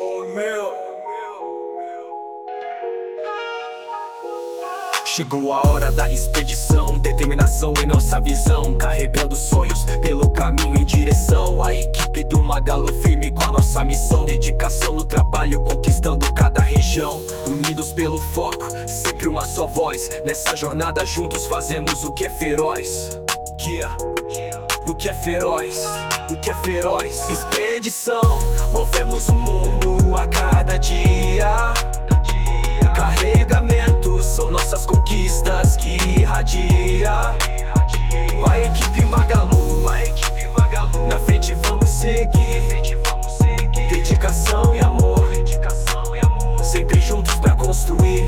Oh, meu. Chegou a hora da expedição, determinação em nossa visão, carregando sonhos pelo caminho em direção. A equipe do Magalu firme com a nossa missão, dedicação no trabalho, conquistando cada região. Unidos pelo foco, sempre uma só voz, nessa jornada juntos fazemos o que é feroz. O que é feroz, o que é feroz. Expedição, movemos o mundo a cada dia. Carregamentos são nossas conquistas que irradia. A equipe Magalu, na frente vamos seguir. Dedicação e amor, sempre juntos pra construir.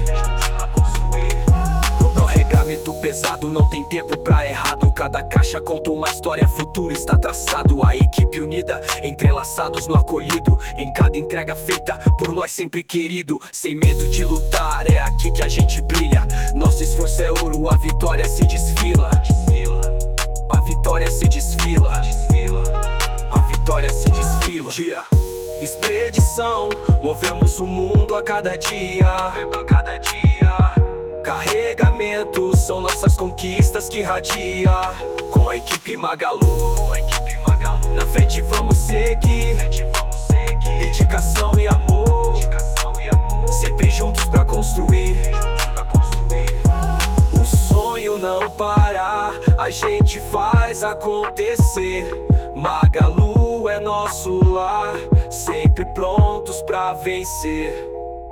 Carregamento pesado, não tem tempo pra errado. Cada caixa conta uma história, futuro está traçado. A equipe unida, entrelaçados no acolhido, em cada entrega feita por nós sempre querido. Sem medo de lutar, é aqui que a gente brilha. Nosso esforço é ouro, a vitória se desfila. A vitória se desfila. A vitória se desfila. Expedição, movemos o mundo a cada dia. Carregamentos são nossas conquistas que irradia. Com a equipe Magalu, na frente vamos seguir. Dedicação e amor, sempre juntos pra construir. O sonho não para, a gente faz acontecer. Magalu é nosso lar, sempre prontos pra vencer.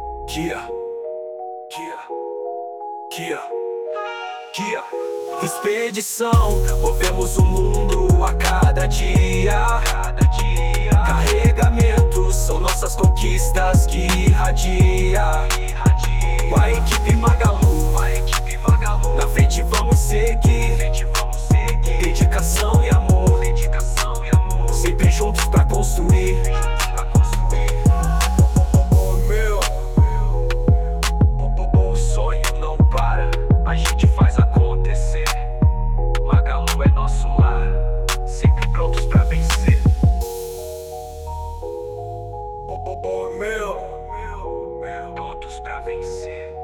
Expedição, movemos o mundo a cada dia. Carregamentos são nossas conquistas que irradia. A equipe Magalu, na frente vamos seguir. Dedicação e amor, sempre juntos pra construir. O sonho não para, a gente faz acontecer. Magalu é nosso lar, sempre prontos pra vencer. Meu, prontos pra vencer.